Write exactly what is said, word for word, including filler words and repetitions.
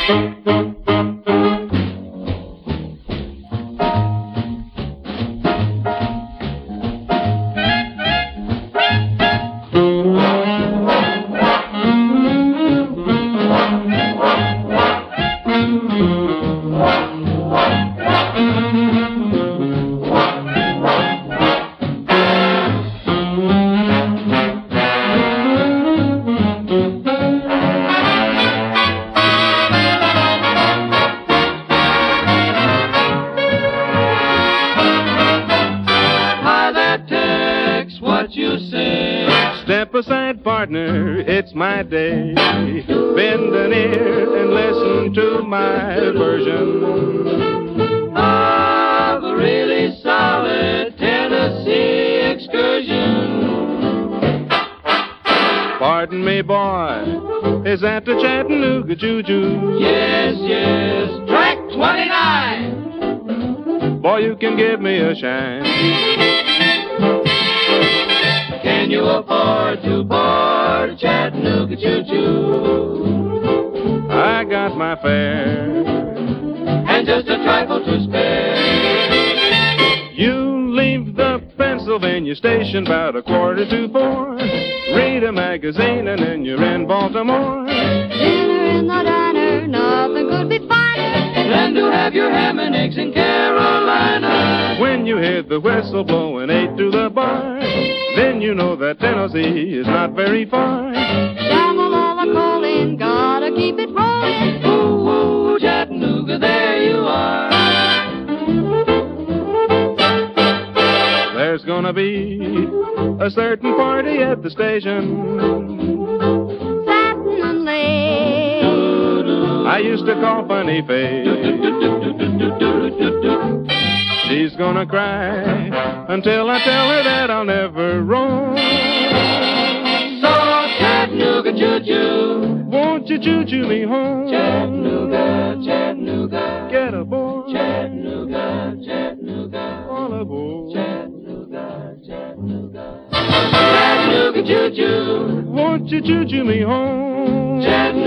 Step aside, partner, it's my day. Bend an ear and listen to my version of a really solid Tennessee excursion. Pardon me, boy, is that the Chattanooga Choo-Choo? Yes, yes, track twenty-nine. Boy, you can give me a shine. Can you afford to board a Chattanooga choo-choo? I got my fare and just a trifle to spare. You leave the Pennsylvania station about a quarter to four. Read a magazine and then you're in Baltimore. Dinner in the diner, nothing could be finer than to have your ham and eggs in Carolina. When you hear the whistle blowing eight to the bar, then you know that Tennessee is not very far. Shovel all the coal in, gotta keep it rolling. Ooh, ooh, Chattanooga, there you are. There's gonna be a certain party at the station. Satin and lace. I used to call Funny Face. She's gonna cry until I tell her that I'll never roam. So Chattanooga choo-choo, won't you choo-choo me home? Chattanooga, Chattanooga, get aboard. Chattanooga, Chattanooga, all aboard. Chattanooga, Chattanooga, Chattanooga choo-choo, won't you choo-choo me home? Chattanooga.